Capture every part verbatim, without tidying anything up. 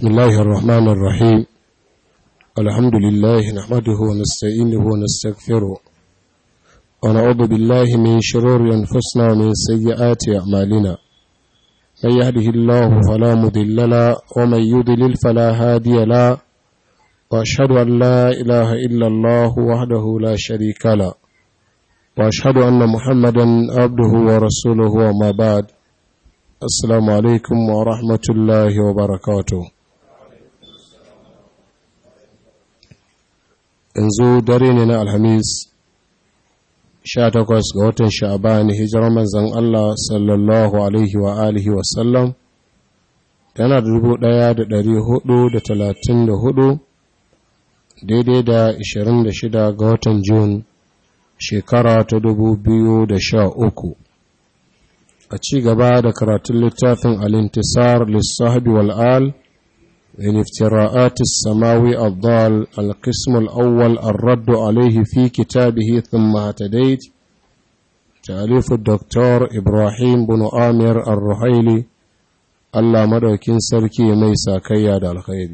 بسم الله الرحمن الرحيم الحمد لله نحمده ونستعينه ونستغفره ونعوذ بالله من شرور أنفسنا ومن سيئات أعمالنا من يهده الله فلا مضل له ومن يضلل فلا هادي له وأشهد أن لا إله إلا الله وحده لا شريك له وأشهد أن محمدا عبده ورسوله وما بعد السلام عليكم ورحمة الله وبركاته. yanzu dare ne na alhamis sha takwas ga watan sha'ban hijirar manzon Allah sallallahu alaihi wa alihi wa sallam tana da dubu ɗaya da ɗari hudu da talatin da hudu daidai da ishirin da shida ga watan Jun shekara ta dubu biyu da sha uku. A ci gaba da karatun littafin al-intisar lis-sahbi wal-al من افتراءات السماوي الضال القسم الأول الرد عليه في كتابه ثم اهتديت تأليف الدكتور إبراهيم بن آمر الرحيلي الله مدوكين سركي ميسا كياد الخير.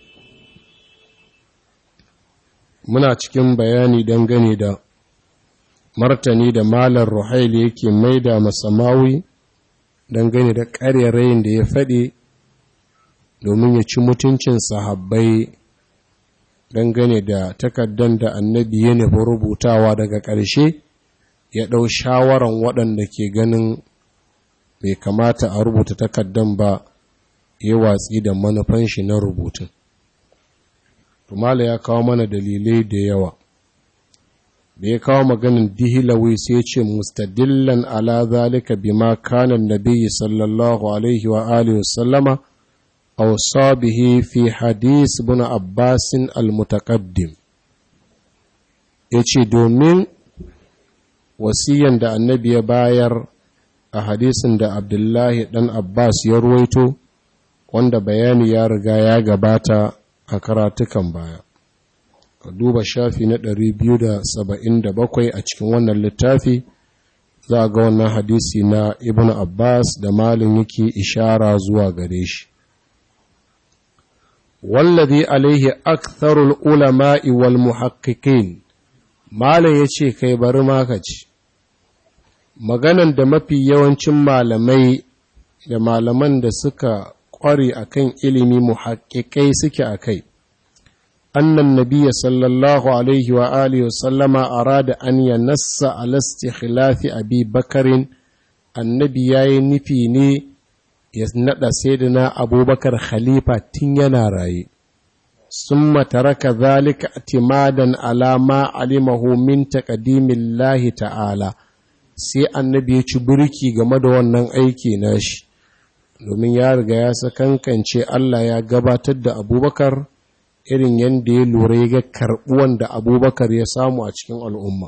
muna cikin bayani dangane da martani da malar ruhaili yake maida masamawi dangane da ƙarerayin da ya faɗi domin ya ci mutuncin sahabbai dangane da takaddan da annabi ya nufi rubutawa daga ƙarshe ya ɗau shawaran waɗanda ke ganin bai kamata a rubuta takaddan ba ya watsi da manufan shi na rubutun. Tumala ya kawo mana dalilai da yawa da ya kawo maganin dihilawi sai ce mustadillan ala zalika bima kana nabiyyi sallallahu alaihi wa alihi wasallama أوصى به في حديث بن عباس المتقدم yace domin wasiyan da annabi ya bayar a hadisin da Abdullahi dan Abbas ya ruwaito wanda bayani ya riga ya gabata a karatukan baya ka duba shafi na ɗari biyu da saba'in da bakwai a cikin wannan littafi za ga wannan hadisi na Ibn Abbas da malin yake ishara zuwa gare shi. والذي عليه أكثر العلماء والمحققين malam yace kai bari ma kaci maganan da mafi yawancin malamai da malaman da suka kware akan ilimi muhaqqiqai suke akai annan nabiyyi sallallahu alaihi wa alihi wa sallama arada an yanassa ala istikhlafi abi bakarin annabi yayi nufi ne ya naɗa sayyidina abubakar khalifa tun yana raye summa taraka zalika atimadan ala ma alimahu min taqdimillahi ta'ala sai annabi ya ci burki game da wannan aiki nashi domin ya riga ya sakankance Allah ya gabatar da abubakar irin yanda ya lura ya ga karbuwan da abubakar ya samu a cikin al'umma.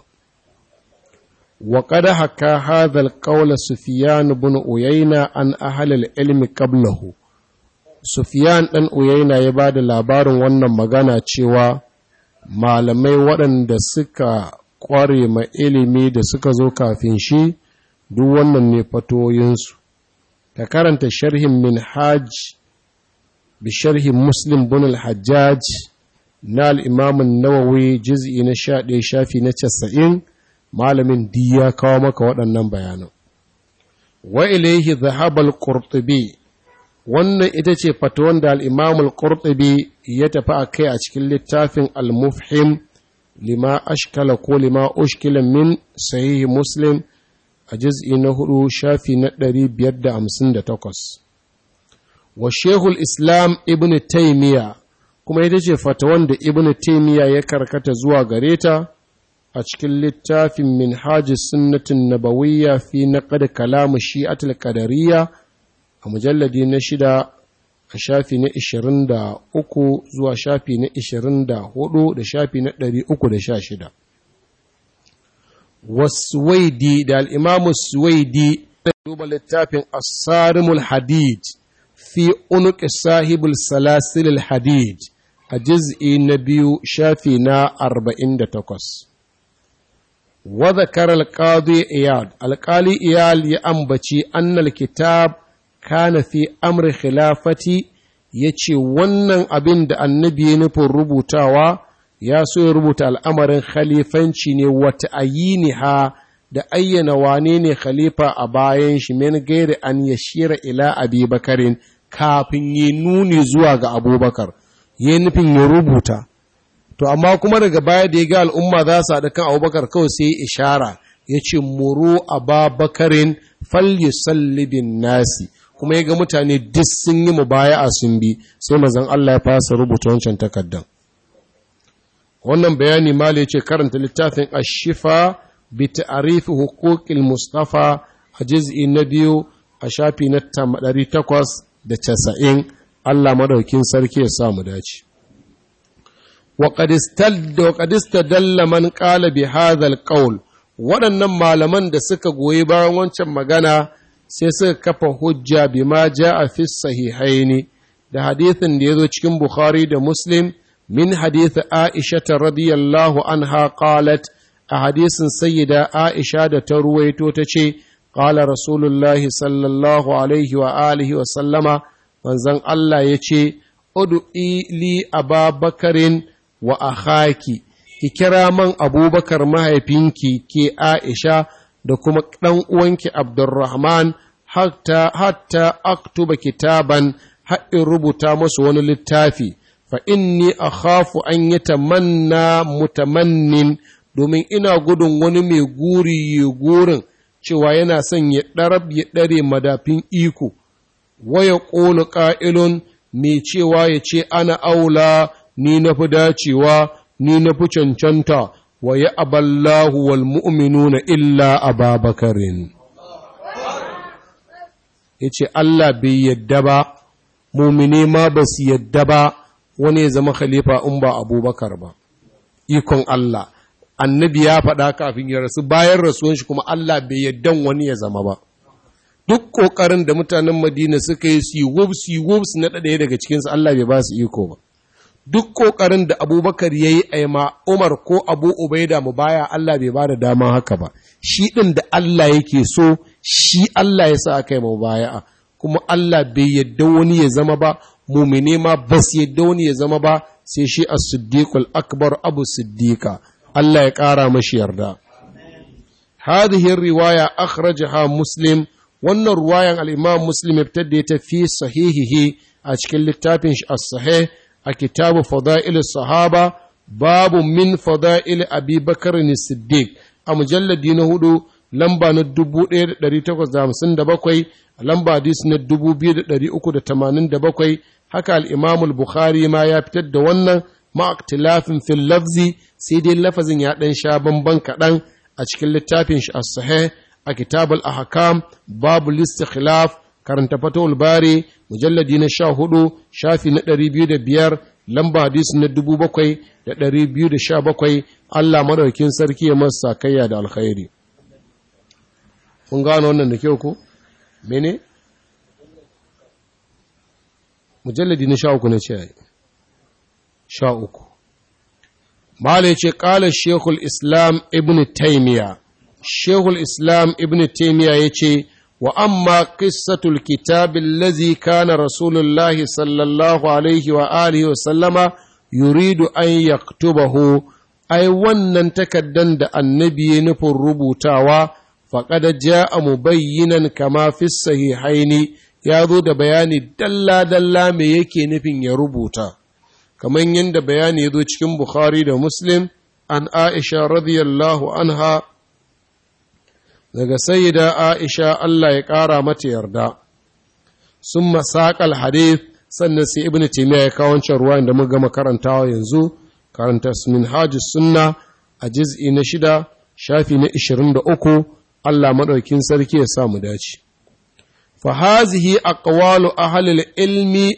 وقد حكى هذا القول سفيان بن عيينة عن أهل العلم قبله سفيان بن عيينة ya bada labarin wannan magana cewa malamai waɗanda suka ƙware ma ilimi da suka zo kafin shi duk wannan ne fatoyinsu ta karanta sharhin minhaj bi sharhin muslim bin al-hajjaj na al-imam an-nawawi juz'i na sha ɗaya shafi na casa'in malamin di ya kawo maka waɗannan bayanan. Wa ilaihi zahabal qurtubi wannan ita ce fatawan da al-imam al-qurtubi ya tafi a kai a cikin littafin al-mufhim lima ashkala ko lima ushkila min sahih muslim a juz'i na hudu shafi na ɗari biyar da hamsin da takwas. Wa shehul islam ibn taymiya kuma ita ce fatawan da ibn taymiya ya karkata zuwa gare ta a cikin littafin minhajis sunnatin nabawiyya fi naqd kalam shi'atul qadariyya a mujalladi na shida a shafi na ishirin da uku zuwa shafi na ishirin da hudu da shafi na ɗari uku da sha shida. Waswaidi da al-Imam Suwaidi da duba littafin As-Sarimul Hadid fi unuq sahibul salasil hadid a juz'i na biyu shafi na arba'in da takwas. وذكر القاضي إياد القاضي إياد يأنبتي أن الكتاب كان في أمر خلافة ya ce wannan abin da annabi ya nufin rubutawa ya so ya rubuta al'amarin khalifanci ne wata ayini ha da ayyana wane ne khalifa a bayan shi min gairi an ya shira ila abi bakarin kafin yi nuni zuwa ga abubakar ya nufin ya rubuta to amma kuma daga baya da ya ga al'umma za su haɗa kan abubakar kawai sai ishara ya ce muru ababakarin falyusallibin nasi kuma ya ga mutane duk sun yi mubaya'a sun bi sai mazan Allah ya fasa rubuta wancan takaddan wannan bayani mala ya ce karanta littafin ashifa bi ta'rifi huquqil mustafa a juz'i na biyu a shafi na ɗari takwas da casa'in Allah madaukin sarki ya sa mu dace wa qad istadalla man qala bi hadha al waɗannan malaman da suka goyi bayan wancan magana sai suka kafa hujja bima ja'a fi sahihaini da hadithin da yazo cikin Bukhari da Muslim min hadith Aisha radiyallahu anha qalat a hadisin sayyida Aisha da ta ruwaito tace qala Rasulullah sallallahu alaihi wa alihi wa sallama manzon Allah yace ud'i li Ababakarin wa akhaki ki kira man Abubakar mahaifinki ke Aisha da kuma ɗan uwanki Abdurrahman hatta hatta aktuba kitaban haɗin rubuta masu wani littafi fa inni akhafu an yatamanna mutamannin domin ina gudun wani mai guri ya gurin cewa yana son ya ɗarab ya ɗare madafin iko waya ƙolu ƙa'ilun mai cewa ya ce ana aula ni na fi dacewa ni na fi cancanta wa ya aballahu wal mu'minuna illa ababakarin ya ce Allah bai yadda ba mumine ma ba su yadda ba wani ya zama khalifa in ba abubakar ba ikon Allah annabi ya faɗa kafin ya rasu bayan rasuwan shi kuma Allah bai yadda wani ya zama ba duk ƙoƙarin da mutanen Madina suka yi su wubs wubs na ɗaya daga cikinsu Allah bai ba su iko ba duk ƙoƙarin da abubakar ya yi a ma Umar ko Abu Ubaida mu baya Allah bai ba da dama haka ba shi ɗin da Allah yake so shi Allah ya sa aka yi mu baya kuma Allah bai yadda wani ya zama ba mumine ma ba su yadda wani ya zama ba sai shi as-siddiqul akbar Abu Siddiqa Allah ya ƙara mashi yarda hadhihi riwaya akhrajaha Muslim wannan ruwayan al-Imam Muslim ya fitar da ita fi sahihihi a cikin littafin shi as-sahih a kitabu fada'il sahaba babu min fada'il abi bakar siddiq a mujalladi na hudu lamba na dubu ɗaya da ɗari takwas da hamsin da bakwai lamba hadis na dubu biyu da ɗari uku da tamanin da bakwai haka al'imamul bukhari ma ya fitar da wannan ma'aktilafin fil lafzi sai dai lafazin ya ɗan sha bamban kaɗan a cikin littafin shi as-sahih a kitabul ahkam babu listikhlaf karanta fatawul bari mujalladi na sha hudu shafi na ɗari biyu da biyar lamba hadisi na dubu bakwai da ɗari biyu da sha bakwai Allah madaukin sarki ya masa kayya da alkhairi kun gano wannan da kyau ko mene mujalladi na sha uku na ce sha uku mala ce kala shekul islam ibn taymiya shekul islam ibn taymiya ya ce وأما قصة الكتاب الذي كان رسول الله صلى الله عليه وآله وسلم يريد أن يكتبه أي ونن تكدن دا النبي نفر ربوتاوا فقد جاء مبينا كما في الصحيحين يذو دا بياني دلا دلا ميكي نفين يربوتا كما يند بياني يذو چكم بخاري دا مسلم عن عائشة رضي الله عنها daga sayyida Aisha Allah ya ƙara mata yarda sun masaƙal hadith sannan sai ibn Taymiyyah ya kawo wancan ruwan da muka gama karantawa yanzu karanta minhajus sunna a juz'i na shida shafi na ishirin da uku Allah madaukin sarki ya sa mu dace fa hazihi aqwalu ahli al-ilmi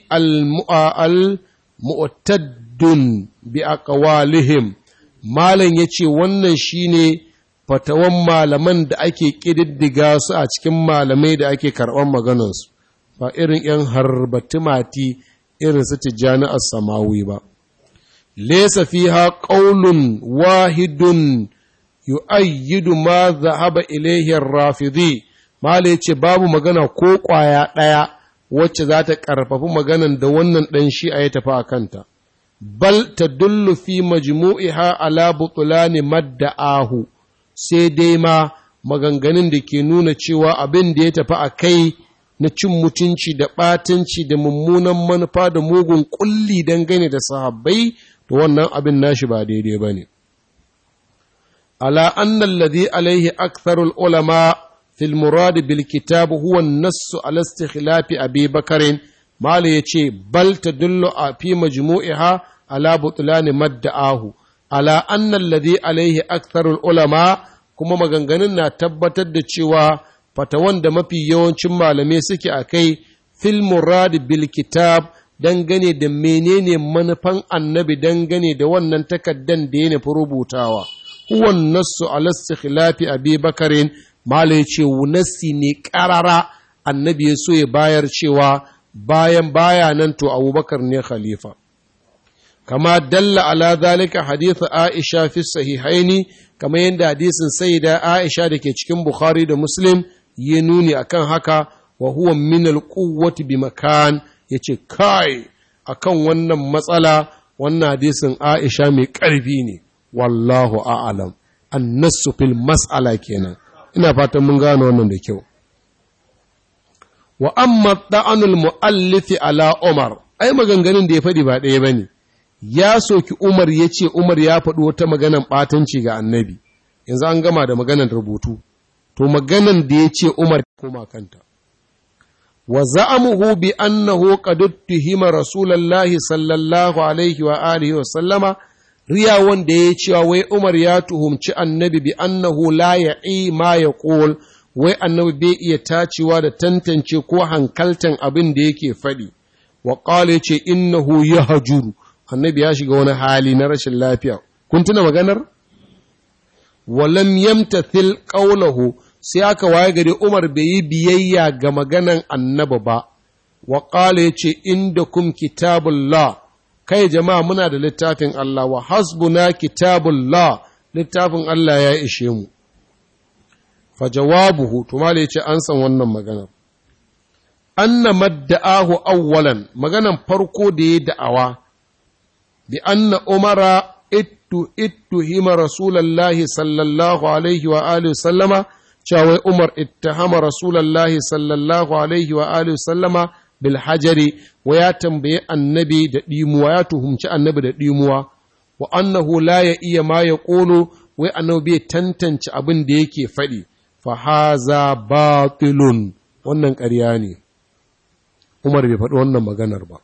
al-mu'taddun bi aqwalihim malan yace wannan shine fatawan malaman da ake ƙididdiga su a cikin malamai da ake karɓar maganarsu ba irin ‘yan harbatimati irin su tijjani as-samawi ba. Lesa fiha ƙaunun wahidun yu'ayyidu ma zahaba ilaihiyar rafidi, Mala ce babu magana ko ƙwaya ɗaya wacce za ta ƙarfafi maganan da wannan ɗan shi'a ya tafi a kanta, bal ta dullu fi majmu'iha ala butulani madda'ahu, sai dai ma maganganun da ke nuna cewa abin da ya tafi a kai na cin mutunci da ɓatanci da mummunan manufa da mugun ƙulli dangane da sahabbai, to wannan abin nashi ba daidai ba ne. Ala annan ladhi alaihi aktharul ulama fil murad bil kitab huwa an-nass ala istikhlafi Abi Bakarin, mala yace bal tadullu fi majmu'iha ala butlan madda'ahu, ala annan ladhi alaihi aktharul ulama, kuma maganganun na tabbatar da cewa fatawan da mafi yawancin malamai suke a kai fil murad bil kitab dangane da menene manufan annabi dangane da wannan takaddan da ya nufi rubutawa, huwa nassu ala istikhlafi Abi Bakarin, malai ce nassi ne karara annabi ya so ya bayar cewa bayan baya nan to Abubakar ne khalifa, kama dalla ala zalika hadith Aisha fi sahihaini, kama yadda hadisin sayyida Aisha da ke cikin Bukhari da Muslim ya nuni akan haka, wa huwa min al-quwwati bi makan, yace kai akan wannan matsala wannan hadisin Aisha mai ƙarfi ne, wallahu a'lam. An-nassu fil mas'ala kenan, ina fatan mun gano wannan da kyau. Wa amma da'anul mu'allifi ala Umar, ai maganganun da ya faɗi ba ɗaya bane. Ya soki Umar ya ce Umar ya faɗi wata maganan ɓatanci ga annabi, yanzu an gama da maganan rubutu, to maganan da ya ce Umar koma kanta. Wa za'amuhu bi annahu qad tuhima rasulullahi sallallahu alaihi wa alihi wa sallama, riya wanda ya cewa wai Umar ya tuhumci annabi bi annahu la ya'i ma yaqul, wai annabi bai iya tacewa da tantance ko hankaltan abin da yake faɗi. Wa qala yace innahu yahjuru, annabi ya shiga wani hali na rashin lafiya. Kun tuna maganar? Walam yamtathil qawluhu, sai aka waye gari Umar bai yi biyayya ga maganan annabi ba. Wa qala yace indakum kitabullah, kai jama'a muna da littafin Allah, wa hasbuna kitabullah, littafin Allah ya ishe mu. Fa jawabuhu, to mala yace an san wannan maganar. Anna madda'ahu awwalan, maganan farko da ya da'awa bi anna umara ittu ittuhima rasulullahi sallallahu alaihi wa alihi sallama, cewa Umar ittahama rasulullahi sallallahu alaihi wa alihi sallama bil hajari, wa ya tambaye annabi da dimuwa, ya tuhumci annabi da dimuwa, wa annahu la ya iya ma ya qulu, wai annabi bai tantance abin da yake faɗi, fa haza batilun, wannan ƙarya ne. Umar bai faɗi wannan maganar ba.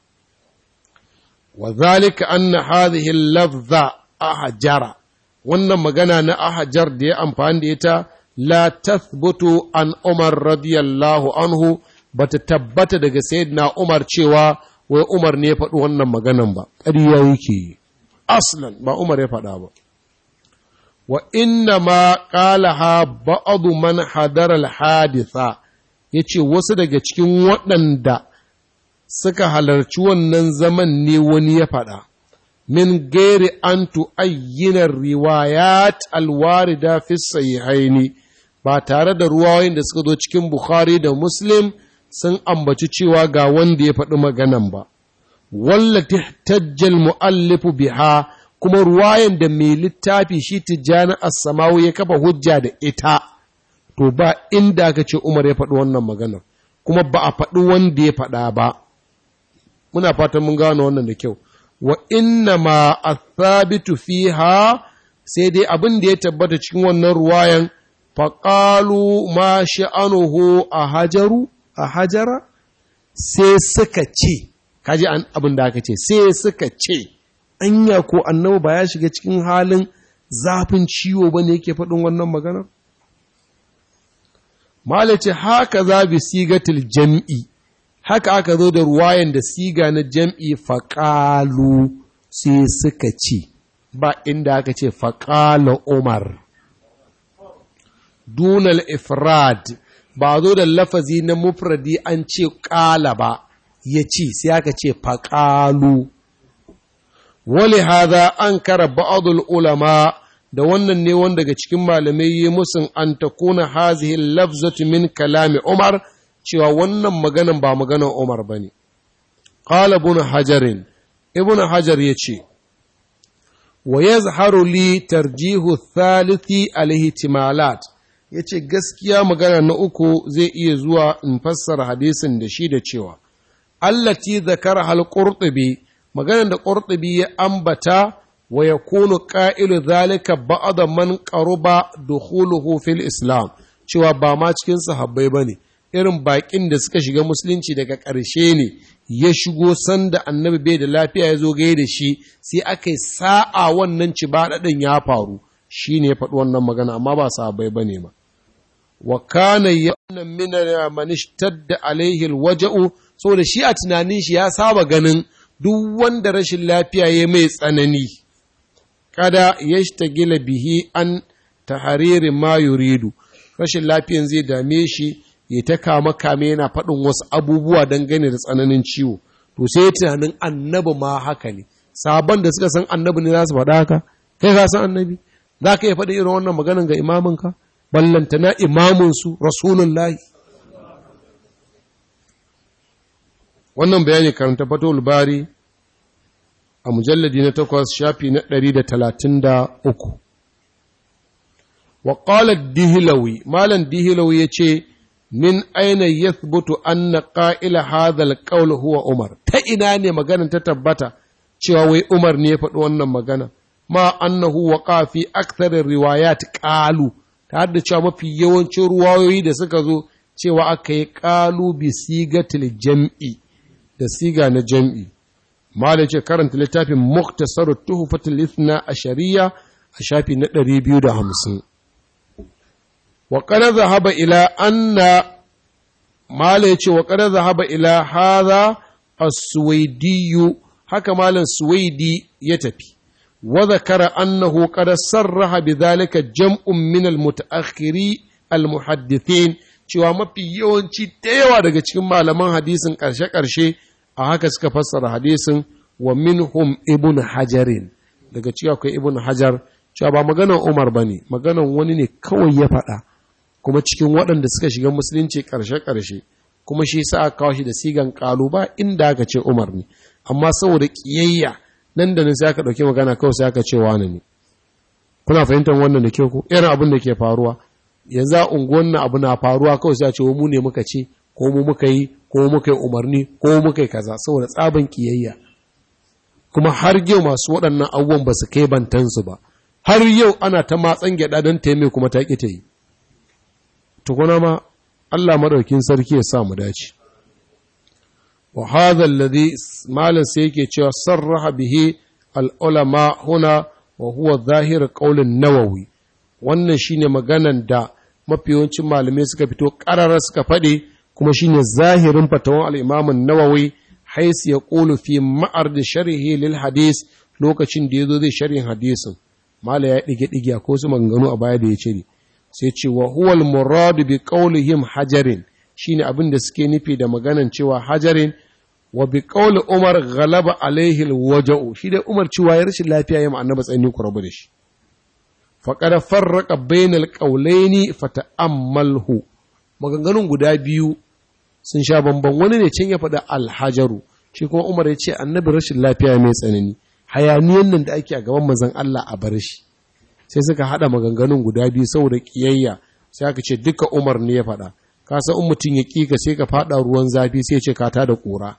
Wa zalika anna hadhihi al-lafza ahjara, wannan magana na ahjar da ya amfani da ita la tathbutu an Umar radiyallahu anhu, bata tabbata daga sayyidina Umar cewa wai Umar ne ya faɗi wannan maganan ba, ƙarya yake aslan ba Umar ya faɗa ba. Wa inna ma qalaha ba'd man hadara al-haditha, yace wasu daga cikin waɗanda suka halarci wannan zaman ne wani ya faɗa, min gairi an tu'ayyina riwayat alwarida fi sahihaini, ba tare da ruwayoyin da suka zo cikin Bukhari da Muslim sun ambaci cewa ga wanda ya faɗi maganan ba. Wallati tajjal mu'allifu biha, kuma ruwayan da mai littafi shi Tijjani As-Samawi ya kafa hujja da ita, to ba inda aka ce Umar ya faɗi wannan maganar, kuma ba a faɗi wanda ya faɗa ba. Muna fatan mun gano wannan da kyau. Wa inna ma athabitu fiha, sai dai abin da ya tabbata cikin wannan ruwayan, faqalu ma sha'anuhu a hajaru a hajara, sai suka ce, kaji abin da aka ce, sai suka ce, anya ko annabi ba ya shiga cikin halin zafin ciwo bane yake faɗin wannan maganar? Malace haka za bi sigatil jam'i, haka aka zo da ruwayan da siga na jam'i, faƙalu sai suka ce, ba inda aka ce faƙala Umar. Dunal ifrad, ba zo da lafazi na mufradi an ce ƙala ba, ya ce sai aka ce faƙalu. Wali haza an kara ba'adul ulama, da wannan ne wanda daga cikin malamai yi musun an takuna hazihin lafzatu min kalami Umar, cewa wannan maganan ba maganan Umar bane. Qala ibn Hajarin, ibn Hajar yace wa yazharu li tarjihu thalithi al-ihtimalat, yace gaskiya magana na uku zai iya zuwa in fassara hadisin da shi da cewa allati zakara al-Qurtubi, maganar da Qurtubi ya ambata wa yakunu qa'ilu zalika ba'd man qaruba dukhuluhu fil Islam, cewa ba ma cikin sahabbai bane, irin bakin da suka shiga musulunci daga ƙarshe ne, ya shigo sanda annabi bai da lafiya ya zo gai da shi, sai aka yi sa'a wannan cibaɗaɗin ya faru, shi ne ya faɗi wannan magana, amma ba sahabbai bane ma. Wa kana yana mina manishtadda alaihi alwaja'u, saboda shi a tunanin shi ya saba ganin duk wanda rashin lafiya ya mai tsanani, kada ya shtagila bihi an tahariri ma yuridu, rashin lafiyan zai dame shi ya ta kama kame yana faɗin wasu abubuwa dangane da tsananin ciwo, to sai tunanin annabi ma haka ne, sabon da suka san annabi ne za su faɗa haka, kai ka san annabi, za ka iya faɗi irin wannan maganin ga imaminka, ballanta na imaminsu rasulullahi. Wannan bayani karanta fatul bari a mujalladi na takwas shafi na ɗari da talatin da uku. Wa ƙalar dihilawi, malan dihilawi ya ce, min aina yathbutu anna qa'ila hadha al-qawl huwa Umar, ta ina ne maganar ta tabbata cewa wai Umar ne ya faɗi wannan magana, ma annahu waqa fi akthar riwayat qalu, ta da cewa mafi yawancin ruwayoyi da suka zo cewa aka yi qalu bi sigatil jam'i, da siga na jam'i. Malai ce karanta littafin Mukhtasar Tuhfatul Ithna Ashariya a shafi na ɗari biyu da hamsin. وقد ذهب إلى أن ما ليش وقد ذهب إلى هذا السويدي haka malam suwaidi ya tafi wa zakara annahu qad sarraha bidhalika jam'un min al-mutaakhiri al-muhaddithin, cewa mafi yawanci da yawa daga cikin malaman hadisin karshe-karshe a haka suka fassara hadisin, wa minhum ibn hajarin, daga cikin akwai ibn hajar, cewa ba maganar Umar bane, maganar wani ne kawai ya faɗa, kuma cikin waɗanda suka shiga musulunci ƙarshe-ƙarshe, kuma shi sa aka kawo shi da sigan ƙalu ba inda aka ce Umar ne, amma saboda ƙiyayya nan da nan sai aka ɗauki magana kawai sai aka ce wani ne. Kuna fahimtar wannan da kyau ko irin abin da ke faruwa yanzu a unguwan nan abu na faruwa kawai sai a ce mu ne muka ce ko mu muka yi ko muka yi umarni ko muka yi kaza, saboda tsaban ƙiyayya. Kuma har yau masu waɗannan abubuwan ba su kai bantansu ba, har yau ana ta matsan gyaɗa don taimai kuma ta ƙi ta yi. Tukuna ma Allah maɗaukin sarki ya sa mu dace. Wa hadha alladhi malan sai yake cewa sarraha bihi al-ulama huna wa huwa zahir qaulin Nawawi. Wannan shine maganan da mafi yawancin malamai suka fito ƙarara suka faɗi, kuma shine zahirin fatawan al-Imam an-Nawawi hais ya qulu fi ma'ard sharhi lil hadis, lokacin da yazo zai sharhin hadisin mala ya dige dige ko su maganganu a baya da ya cire, sai ce wa huwal murad bi qawlihim hajarin, shine abin da suke nufi da maganan cewa hajarin, wa bi qawli Umar ghalaba alaihi alwaja'u, shi dai Umar cewa ya rashin lafiya ya annabi tsani ku rabu da shi. Faqad farraqa bainal qawlaini fata'ammalhu, maganganun guda biyu sun sha bamban, wani ne can ya faɗa alhajaru, shi kuma Umar ya ce annabi rashin lafiya mai tsanani, hayaniyan nan da ake a gaban manzon Allah a bar shi. Sai suka haɗa maganganun guda biyu saboda ƙiyayya, sai aka ce duka Umar ne ya faɗa, ka san in mutum ya ƙika sai ka faɗa ruwan zafi sai ce ka tada ƙura.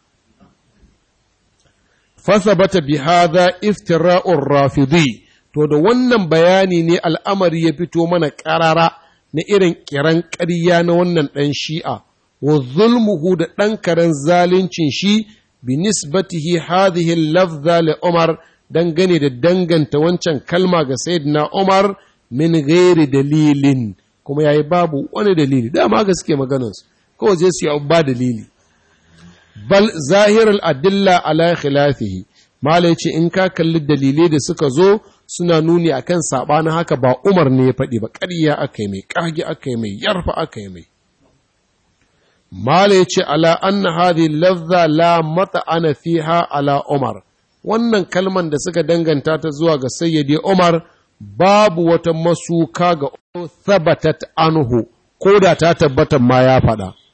Fasabata bi hadha iftira'ur rafidi, to da wannan bayani ne al'amari ya fito mana ƙarara na irin kiran ƙarya na wannan ɗan shi'a, wa zulmuhu da ɗan karen zalincin shi bi nisbatihi hadhihi lafza li Umar, dangane da danganta wancan kalma ga Sayyidina Umar min ghairi dalilin, kuma yayi babu wani dalili, dama ga suke maganarsu kawai zai su yi ba dalili. Bal zahirul adilla ala khilafihi, mala yace in ka kalli dalilai da suka zo suna nuni akan sabanin haka, ba Umar ne ya faɗi ba, ƙarya aka yi mai, ƙage aka yi mai, yarfa aka yi mai. Mala yace ala anna hadhihi lafza la mata'ana fiha ala Umar, wannan kalman da suka danganta ta zuwa ga sayyidi Umar babu wata masuka ga thabatat anhu, ko da ta tabbata ma ya faɗa.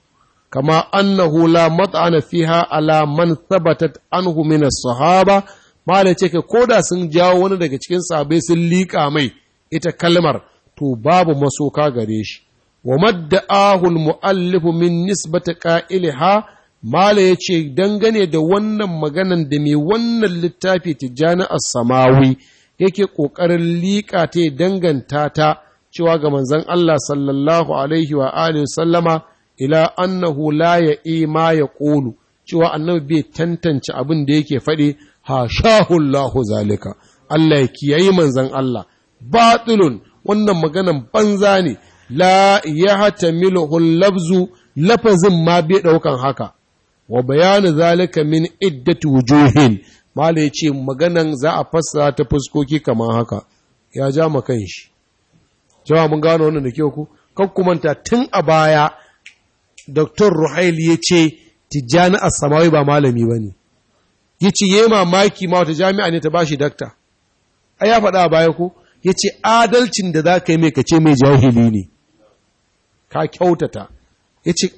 kama annahu la mat'ana fiha ala man thabatat anhu min as-sahaba malai ce ka koda sun jawo wani daga cikin sahabbai sun liƙa mai ita kalmar to babu masoka gare shi wa madda'ahu al-mu'allif min nisbati qa'ilha malai yace dangane da wannan maganan da mai wannan littafi Tijjani as-Samawi yake kokarin liƙa ta danganta ta cewa ga manzon Allah sallallahu alaihi wa alihi sallama ila annahu la ya'i ma yaqulu cewa annabi bai tantance abin da yake faɗi ha shahullahu zalika Allah ya kiyayi manzon Allah batilun wannan maganan banza ne la yahtamilu lafzu lafazin ma bai daukan haka wa bayanu zalika min iddati wujuhin mala yace maganan za a fassara ta fuskoki kamar haka ya ja ma kanshi jama'a mun gano wannan da kyau ku kakkumanta tun a baya Doktor Ruhaili ya ce Tijjani As-Samawi ba malami ba ne, ya ce yi mamaki ma wata jami'a ne ta ba shi dakta, a ya faɗa a baya ko, ya ce adalcin da za ka yi mai kace mai jahili ne, ka kyautata, ya ce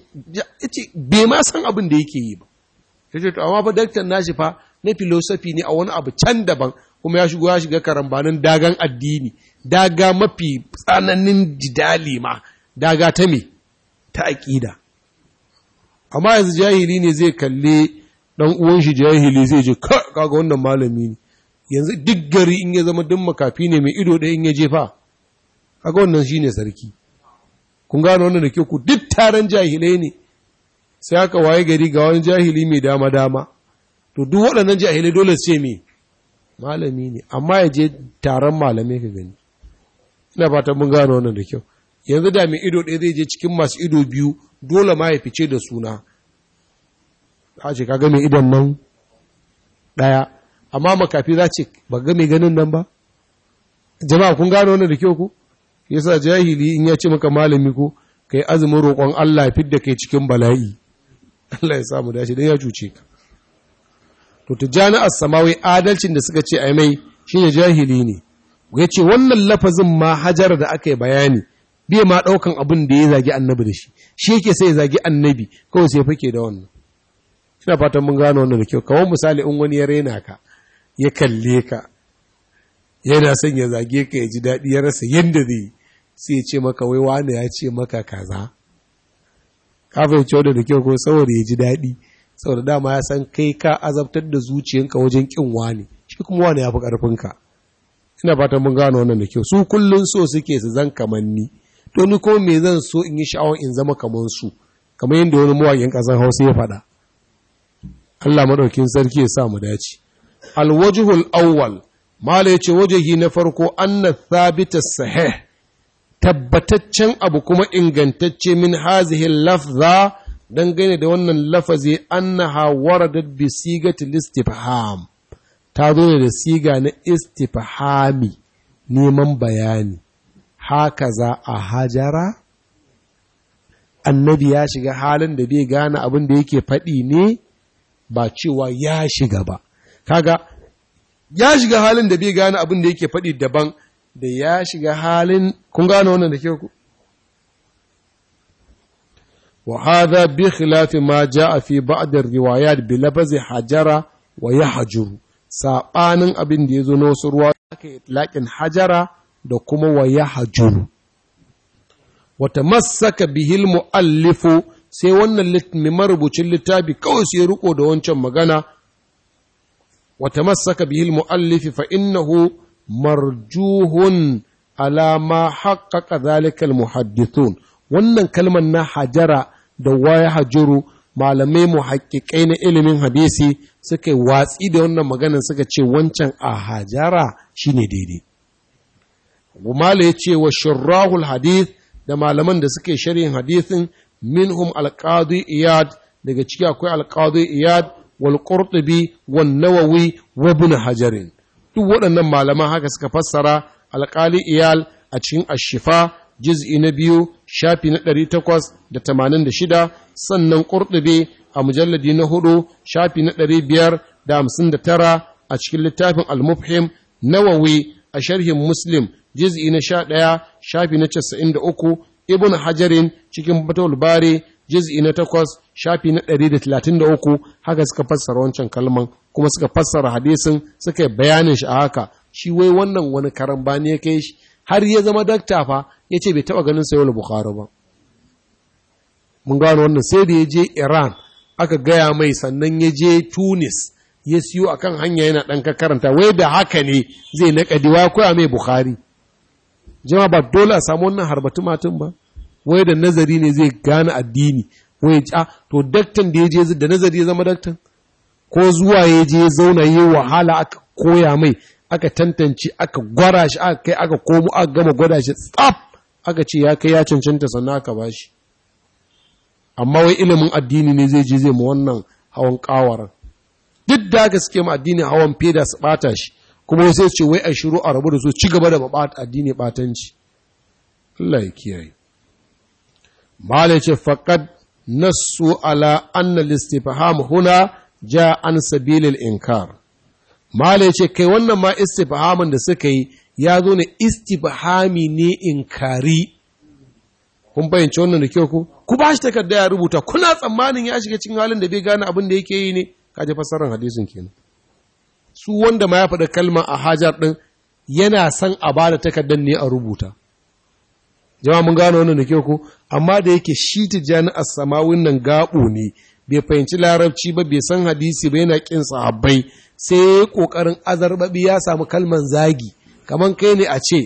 bai ma san abin da yake yi ba, ya ce to amma ba daktar nashi fa na filosofi ne a wani abu can daban kuma ya shigo ya shiga karambanin dagan addini, daga mafi tsananin jidali ma, daga ta me, ta aƙida. Amma yanzu jahili ne zai kalle ɗan uwan shi jahili zai je kaga wannan malami ne yanzu duk gari in ya zama duk makafi ne mai ido ɗaya in ya jefa kaga wannan shine sarki kun gano wannan da ke ku duk taron jahilai ne sai aka waye gari ga wani jahili mai dama dama to duk waɗannan jahilai dole ce me malami ne amma ya je taron malamai ka gani ina fatan mun gano wannan da kyau yanzu da mai ido ɗaya zai je cikin masu ido biyu dole ma ya fice da suna a ce kaga mai idon nan ɗaya amma makafi za ce ba ga mai ganin nan ba jama'a kun gano wannan da kyau ku yasa jahili in ya ce maka malami ko kai azumin roƙon Allah fidda kai cikin bala'i Allah ya samu dace dan ya cuce ka to Tijjani As-Samawi adalcin da suka ce ai mai shine jahili ne ya ce wannan lafazin ma hajar da aka yi bayani bai ma ɗaukan abin da ya zagi annabi da shi shi yake sai ya zagi annabi kawai sai fake da wannan ina fatan mun gano wannan da kyau kawai misali in wani ya rena ka ya kalle ka yana son ya zage ka ya ji daɗi ya rasa yadda zai sai ya ce maka wai wani ya ce maka kaza ka fahimci wanda da kyau ko saboda ya ji daɗi saboda dama ya san kai ka azabtar da zuciyanka wajen kin wani shi kuma wani ya fi ƙarfinka ina fatan mun gano wannan da kyau su kullun so suke su zan kamanni to ni ko me zan so in yi sha'awar in zama kaman su kamar yadda wani mawaƙin ƙasar Hausa ya faɗa Allah madaukin sarki ya sa mu dace alwajhul awwal mala yace wajahi na farko anna thabita sahih tabbataccen abu kuma ingantacce min hazihi lafza dangane da wannan lafazi annaha waradat bi sigati istifham ta zo da siga na istifhami neman bayani haka za a hajara annabi ya shiga halin da bai gane abin da yake faɗi ne ba cewa ya shiga ba kaga ya shiga halin da bai gane abin da yake faɗi daban da ya shiga halin kun gane wannan da ke ku wa hadha bi khilafi ma jaa fi ba'd ar-riwayat bi lafzi hajara wa yahjuru sabanin abin da yazo na wasu ruwa aka itlaqin hajara da kuma wa yahjuru wa tamassaka bihi al-muallifu sai wannan marubucin littafi kawai sai riko da wancan magana wa tamassaka bihi al-muallifi fa innahu marjuhun ala ma haqqaqa dhalika al-muhaddithun wannan kalmar na hajara da waya hajuru malamai muhaqqiqai na ilimin hadisi suka yi watsi da wannan maganar suka ce wancan a hajara shine daidai gumala yace wa shurrahul hadith da malaman da suke sharhin hadisin minhum al-qadi iyad daga ciki akwai al-qadi iyad wal qurtubi wan nawawi wa ibn hajar duk waɗannan malaman haka suka fassara al-qali iyal a cikin ash-shifa juz'i na biyu shafi na ɗari takwas da tamanin da shida sannan qurtubi a mujalladi na hudu shafi na ɗari biyar da hamsin da tara a cikin littafin al-mufhim nawawi a sharhin muslim juz'i na sha ɗaya shafi na casa'in da uku ibn hajarin cikin batul bari juz'i na takwas shafi na ɗari da talatin da uku haka suka fassara wancan kalman kuma suka fassara hadisin suka yi bayanin shi a haka. Shi wai wannan wani karambani ya kai shi har ya zama dakta fa ya ce bai taɓa ganin Sahih Bukhari ba. Mun gano wannan sai da ya je Iran aka gaya mai, sannan ya je Tunis ya siyo akan hanya yana ɗan karanta, wai da haka ne zai naƙadi wa koya mai Bukhari. Jama'a ba dole a samu wannan harbatu matun ba, wai da nazari ne zai gane addini, wai a to daktan da ya je da nazari ya zama daktan, ko zuwa ya je zauna yi wahala aka koya mai, aka tantance, aka gwara shi, aka kai aka komo aka gama gwada shi tsaf, aka ce ya kai ya cancanta sannan aka ba shi. Amma wai ilimin addini ne zai je zai mu wannan hawan kawaran. Duk da haka suke ma addini hawan feda su bata shi, kuma sai ce wai a shiru a rabu da su ci gaba da bata addini batanci. Allah ya kiyaye. Malai ce faqad nassu ala anna al-istifham huna ja an sabilil inkar. Malai ce kai wannan ma istifhamin da suka yi ya zo ne istifhami ne inkari. Kun bayyance wannan da kyau ku? Ku ba shi takarda ya rubuta, kuna tsammanin ya shiga cikin halin da bai gane abin da yake yi ne? Kaje fassarar hadisin kenan. Su wanda ma ya faɗa kalma a hajar ɗin yana son a ba da takardar ne a rubuta. Jama'a mun gano wannan da kyau ku? Amma da yake shi Tijjani as-Samawin nan gaɓo ne, bai fahimci larabci ba, bai san hadisi ba, yana ƙin sahabbai, sai ya yi ƙoƙarin azarbaɓi ya samu kalman zagi. Kaman kai ne a ce,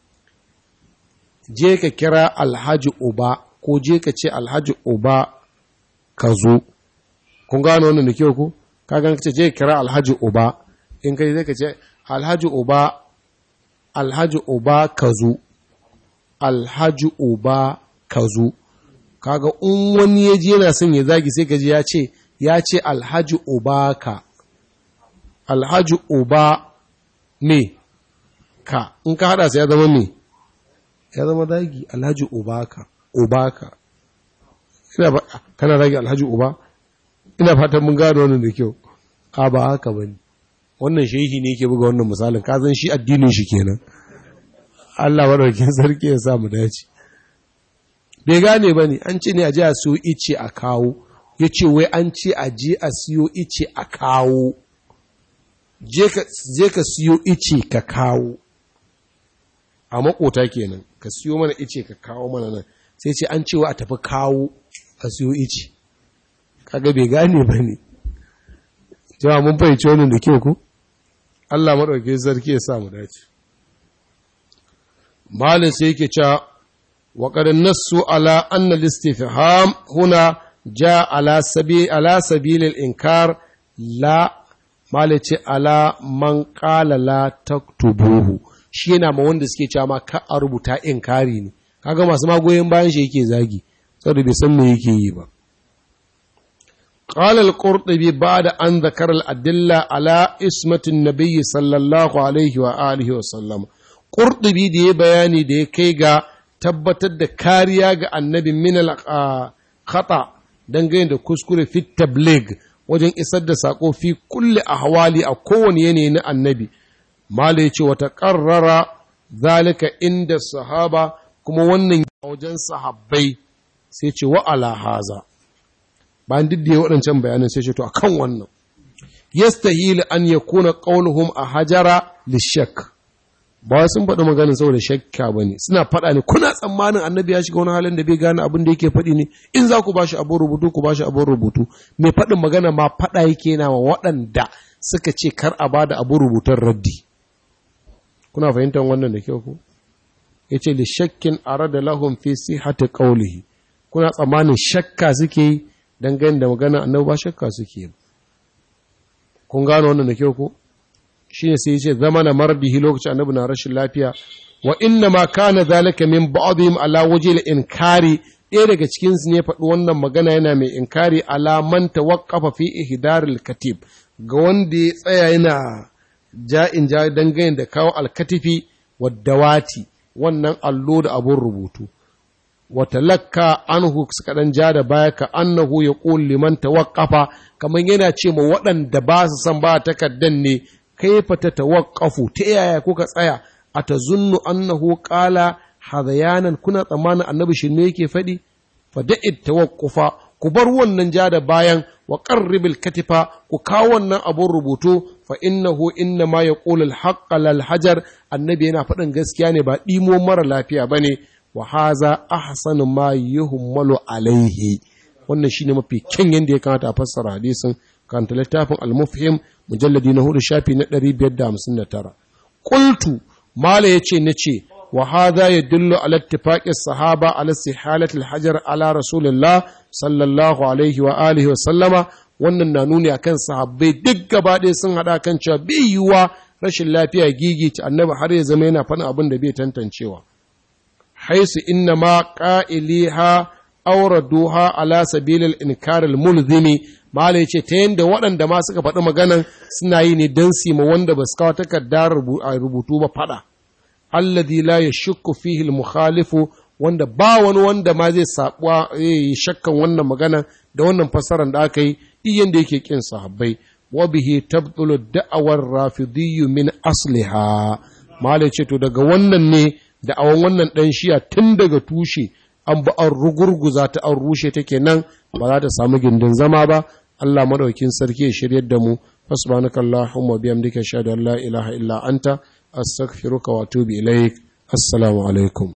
je ka kira Alhaji Uba, ko je ka ce Alhaji Uba ka zo. Kun gano wannan da kyau ku? Ka gan ce je ka kira Alhaji Uba, in kai zai ka ce Alhaji Uba, Alhaji Uba ka zo, Alhaji Uba ka zo. Kaga in wani ya je yana son ya zagi sai ka ji ya ce, ya ce Alhaji Uba ka, Alhaji Uba me ka, in ka haɗa sai ya zama me? Ya zama zagi Alhaji Ubaka, Ubaka. Ina ba kana zagi Alhaji Uba? Ina fatan mun gano wannan da kyau. A ba haka bane. Wannan shehi ne yake buga wannan misalin, ka san shi addinin shi kenan. Allah madaukakin sarki ya sa mu dace. Bai gane bane, an ce ne a je a siyo ice a kawo. Yace wai an ce a je a siyo ice a kawo. Je ka je ka siyo ice ka kawo. A makota kenan, ka siyo mana ice ka kawo mana nan, sai ce an cewa a tafi kawo a siyo ice. Kaga bai gane ba ne. Jama'a mun fahimci wannan da kyau ku? Allah maɗauki sarki ya sa mu dace. Malin sai yake cewa wa qad nassu ala anna al-istifham huna ja ala sabi ala sabilil inkar la malin ce ala man qala la taktubuhu. Shi yana ma wanda suke cewa ma ka a rubuta inkari ne. Kaga masu magoyin bayan shi yake zagi saboda bai san me yake yi ba. قال القرطبي بعد أن ذكر الأدلة على اسمة النبي صلى الله عليه وآله وسلم. قرطبي دي بياني دي كيغا تبتد كاريا النبي من الخطأ دنگين دي كسكري في التبليغ وجن إسد ساقو في كل أحوالي أو كون ينين النبي ماليش وتقرر ذلك عند الصحابة كما ونن وجن صحابي سيتي وعلى هذا bayan duk da ya waɗancan bayanan sai ce to akan wannan yastahil an yakuna qawluhum a hajara lishak ba sun faɗi maganin saboda shakka bane suna faɗa ne kuna tsammanin annabi ya shiga wani halin da bai gane abin da yake faɗi ne in za ku bashi abin rubutu ku bashi abin rubutu mai faɗin magana ma faɗa yake na wa waɗanda suka ce kar a bada abin rubutun raddi kuna fahimtar wannan da kyau ko yace lishakkin arada lahum fi sihhati qawlihi kuna tsammanin shakka suke yi dangane da magana annabi ba shakka suke kun gano wannan da kyau ko shine sai yace zamana marbihi lokacin annabi na rashin lafiya wa inna ma kana zalika min ba'dihim ala wajhi al-inkari ɗaya daga cikin su ne faɗi wannan magana yana mai inkari ala man tawaqqafa fi ihdar al-katib ga wanda ya tsaya yana ja'in ja dangane da kawo al-katifi wad-dawati wannan allo da abun rubutu watalakka anhu suka dan ja da baya ka annahu ya qul liman tawaqqafa kaman yana ce ma waɗanda ba su san ba takaddan ne kaifa tatawaqqafu ta yaya kuka tsaya atazunnu annahu qala hadayanan kuna tsammanin annabi shi ne yake faɗi fa da'id tawaqqufa ku bar wannan ja da bayan wa qarribil katifa ku kawo wannan abun rubutu fa innahu inna ma yaqulu al-haqqa lal hajar annabi yana faɗin gaskiya ne ba ɗimo mara lafiya bane wa haza ahsanu ma yuhmalu alaihi wannan shine mafi kyan yanda ya kamata a fassara hadisin kan littafin al-mufhim mujalladi na hudu shafi na ɗari biyar da hamsin da tara qultu mala yace nace wa hadha yadullu ala ittifaqi as-sahaba ala istihalati al-hajar ala rasulillah sallallahu alaihi wa alihi wa sallama wannan na nuni akan sahabbai duk gaba ɗaya sun hada kan cewa bai yiwa rashin lafiya gigita annabi har ya zama yana faɗin abin da bai tantancewa haisu inna ma qa'iliha awraduha ala sabilil inkar al-mulzimi mala yace ta yanda waɗanda ma suka faɗi maganan suna yi ne dan sima wanda ba su kawo takardar rubutu ba faɗa alladhi la yashukku fihi al-mukhalifu wanda ba wani wanda ma zai sabuwa yi shakkan wannan magana da wannan fassarar da aka yi iyan da yake kin sahabbai wa bihi tabtulu da'awar rafidiyyu min asliha mala yace to daga wannan ne da awan wannan dan shiya tun daga tushe an ba an rugurguza ta an rushe take nan ba za ta samu gindin zama ba Allah madaukin sarki ya shiryar da mu subhanakallahumma bihamdika ashhadu an la ilaha illa anta astaghfiruka wa atubu ilaik assalamu alaikum